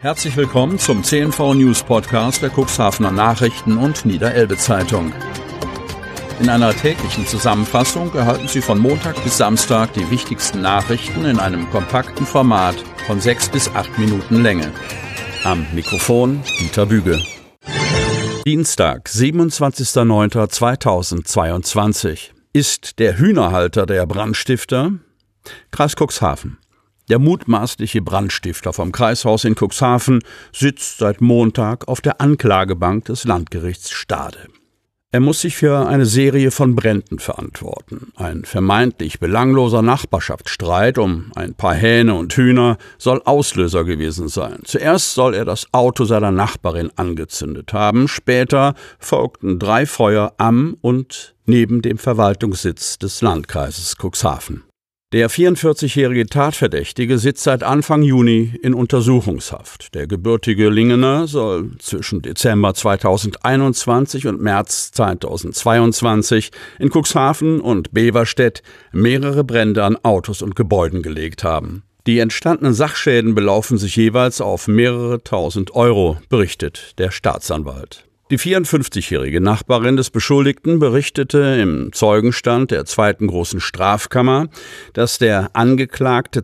Herzlich willkommen zum CNV News Podcast der Cuxhavener Nachrichten und Niederelbe Zeitung. In einer täglichen Zusammenfassung erhalten Sie von Montag bis Samstag die wichtigsten Nachrichten in einem kompakten Format von 6 bis 8 Minuten Länge. Am Mikrofon Dieter Büge. Dienstag, 27.09.2022. Ist der Hühnerhalter der Brandstifter? Kreis Cuxhaven. Der mutmaßliche Brandstifter vom Kreishaus in Cuxhaven sitzt seit Montag auf der Anklagebank des Landgerichts Stade. Er muss sich für eine Serie von Bränden verantworten. Ein vermeintlich belangloser Nachbarschaftsstreit um ein paar Hähne und Hühner soll Auslöser gewesen sein. Zuerst soll er das Auto seiner Nachbarin angezündet haben, später folgten 3 Feuer am und neben dem Verwaltungssitz des Landkreises Cuxhaven. Der 44-jährige Tatverdächtige sitzt seit Anfang Juni in Untersuchungshaft. Der gebürtige Lingener soll zwischen Dezember 2021 und März 2022 in Cuxhaven und Beverstedt mehrere Brände an Autos und Gebäuden gelegt haben. Die entstandenen Sachschäden belaufen sich jeweils auf mehrere tausend Euro, berichtet der Staatsanwalt. Die 54-jährige Nachbarin des Beschuldigten berichtete im Zeugenstand der zweiten großen Strafkammer, dass der Angeklagte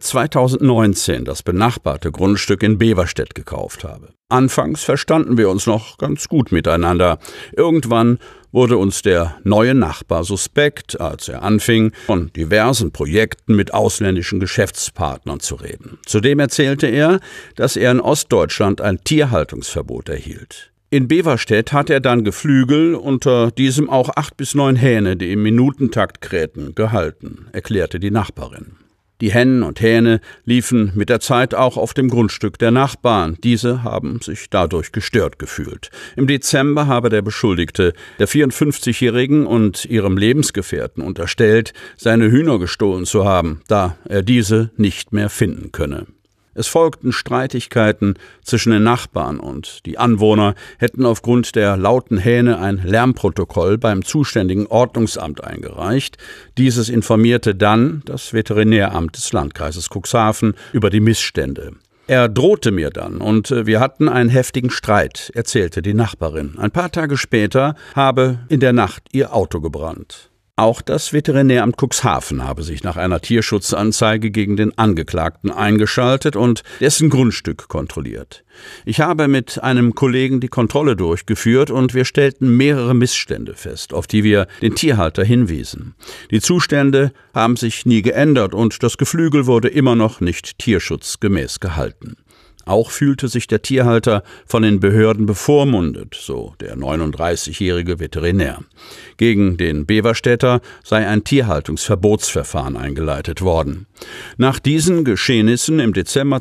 2019 das benachbarte Grundstück in Beverstedt gekauft habe. Anfangs verstanden wir uns noch ganz gut miteinander. Irgendwann wurde uns der neue Nachbar suspekt, als er anfing, von diversen Projekten mit ausländischen Geschäftspartnern zu reden. Zudem erzählte er, dass er in Ostdeutschland ein Tierhaltungsverbot erhielt. In Beverstedt hat er dann Geflügel, unter diesem auch 8 bis 9 Hähne, die im Minutentakt krähten, gehalten, erklärte die Nachbarin. Die Hennen und Hähne liefen mit der Zeit auch auf dem Grundstück der Nachbarn. Diese haben sich dadurch gestört gefühlt. Im Dezember habe der Beschuldigte der 54-Jährigen und ihrem Lebensgefährten unterstellt, seine Hühner gestohlen zu haben, da er diese nicht mehr finden könne. Es folgten Streitigkeiten zwischen den Nachbarn und die Anwohner hätten aufgrund der lauten Hähne ein Lärmprotokoll beim zuständigen Ordnungsamt eingereicht. Dieses informierte dann das Veterinäramt des Landkreises Cuxhaven über die Missstände. Er drohte mir dann und wir hatten einen heftigen Streit, erzählte die Nachbarin. Ein paar Tage später habe in der Nacht ihr Auto gebrannt. Auch das Veterinäramt Cuxhaven habe sich nach einer Tierschutzanzeige gegen den Angeklagten eingeschaltet und dessen Grundstück kontrolliert. Ich habe mit einem Kollegen die Kontrolle durchgeführt und wir stellten mehrere Missstände fest, auf die wir den Tierhalter hinwiesen. Die Zustände haben sich nie geändert und das Geflügel wurde immer noch nicht tierschutzgemäß gehalten. Auch fühlte sich der Tierhalter von den Behörden bevormundet, so der 39-jährige Veterinär. Gegen den Beverstädter sei ein Tierhaltungsverbotsverfahren eingeleitet worden. Nach diesen Geschehnissen im Dezember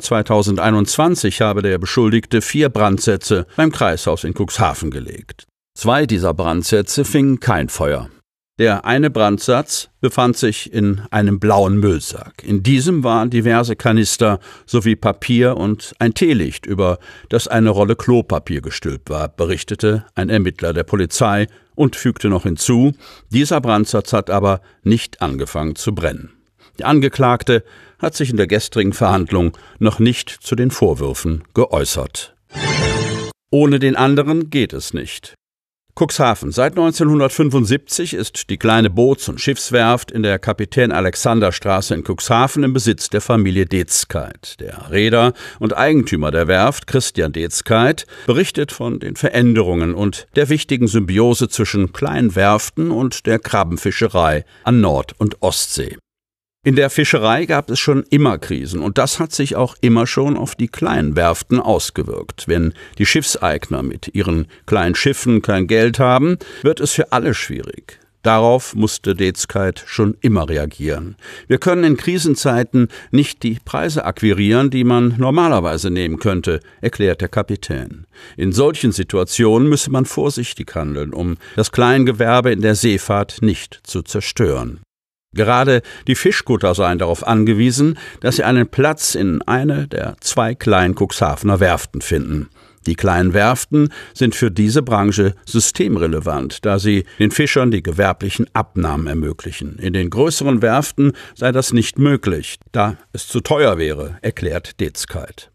2021 habe der Beschuldigte 4 Brandsätze beim Kreishaus in Cuxhaven gelegt. 2 dieser Brandsätze fingen kein Feuer. Der eine Brandsatz befand sich in einem blauen Müllsack. In diesem waren diverse Kanister sowie Papier und ein Teelicht, über das eine Rolle Klopapier gestülpt war, berichtete ein Ermittler der Polizei und fügte noch hinzu, dieser Brandsatz hat aber nicht angefangen zu brennen. Der Angeklagte hat sich in der gestrigen Verhandlung noch nicht zu den Vorwürfen geäußert. Ohne den anderen geht es nicht. Cuxhaven. Seit 1975 ist die kleine Boots- und Schiffswerft in der Kapitän-Alexander-Straße in Cuxhaven im Besitz der Familie Detzkeit. Der Reeder und Eigentümer der Werft, Christian Detzkeit, berichtet von den Veränderungen und der wichtigen Symbiose zwischen kleinen Werften und der Krabbenfischerei an Nord- und Ostsee. In der Fischerei gab es schon immer Krisen und das hat sich auch immer schon auf die kleinen Werften ausgewirkt. Wenn die Schiffseigner mit ihren kleinen Schiffen kein Geld haben, wird es für alle schwierig. Darauf musste Detzkeit schon immer reagieren. Wir können in Krisenzeiten nicht die Preise akquirieren, die man normalerweise nehmen könnte, erklärt der Kapitän. In solchen Situationen müsse man vorsichtig handeln, um das Kleingewerbe in der Seefahrt nicht zu zerstören. Gerade die Fischkutter seien darauf angewiesen, dass sie einen Platz in eine der 2 kleinen Cuxhavener Werften finden. Die kleinen Werften sind für diese Branche systemrelevant, da sie den Fischern die gewerblichen Abnahmen ermöglichen. In den größeren Werften sei das nicht möglich, da es zu teuer wäre, erklärt Detzkeit.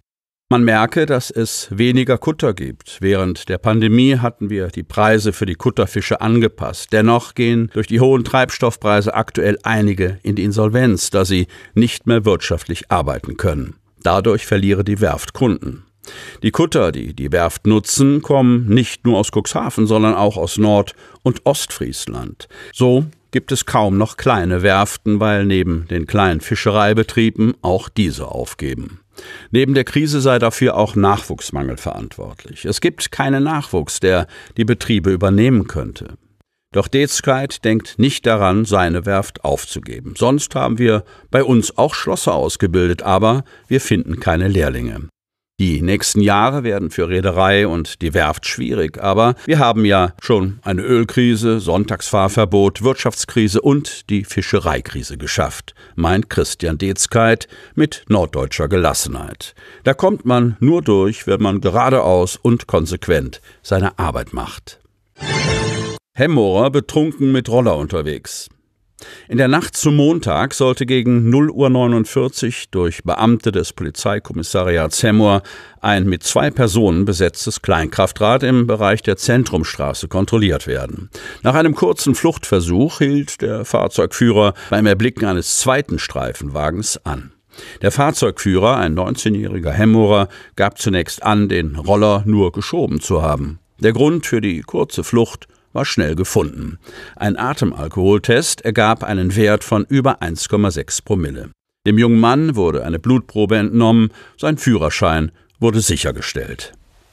Man merke, dass es weniger Kutter gibt. Während der Pandemie hatten wir die Preise für die Kutterfische angepasst. Dennoch gehen durch die hohen Treibstoffpreise aktuell einige in die Insolvenz, da sie nicht mehr wirtschaftlich arbeiten können. Dadurch verliere die Werft Kunden. Die Kutter, die die Werft nutzen, kommen nicht nur aus Cuxhaven, sondern auch aus Nord- und Ostfriesland. So gibt es kaum noch kleine Werften, weil neben den kleinen Fischereibetrieben auch diese aufgeben. Neben der Krise sei dafür auch Nachwuchsmangel verantwortlich. Es gibt keinen Nachwuchs, der die Betriebe übernehmen könnte. Doch Dezgeit denkt nicht daran, seine Werft aufzugeben. Sonst haben wir bei uns auch Schlosser ausgebildet, aber wir finden keine Lehrlinge. Die nächsten Jahre werden für Reederei und die Werft schwierig, aber wir haben ja schon eine Ölkrise, Sonntagsfahrverbot, Wirtschaftskrise und die Fischereikrise geschafft, meint Christian Dezgeit mit norddeutscher Gelassenheit. Da kommt man nur durch, wenn man geradeaus und konsequent seine Arbeit macht. Hemmorer betrunken mit Roller unterwegs. In der Nacht zum Montag sollte gegen 0:49 Uhr durch Beamte des Polizeikommissariats Hemmoor ein mit 2 Personen besetztes Kleinkraftrad im Bereich der Zentrumstraße kontrolliert werden. Nach einem kurzen Fluchtversuch hielt der Fahrzeugführer beim Erblicken eines zweiten Streifenwagens an. Der Fahrzeugführer, ein 19-jähriger Hemmoorer, gab zunächst an, den Roller nur geschoben zu haben. Der Grund für die kurze Flucht war schnell gefunden. Ein Atemalkoholtest ergab einen Wert von über 1,6 Promille. Dem jungen Mann wurde eine Blutprobe entnommen, sein Führerschein wurde sichergestellt.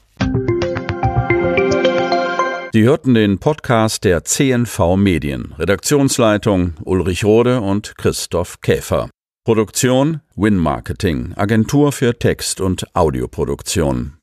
Sie hörten den Podcast der CNV Medien. Redaktionsleitung Ulrich Rode und Christoph Käfer. Produktion Win Marketing, Agentur für Text- und Audioproduktion.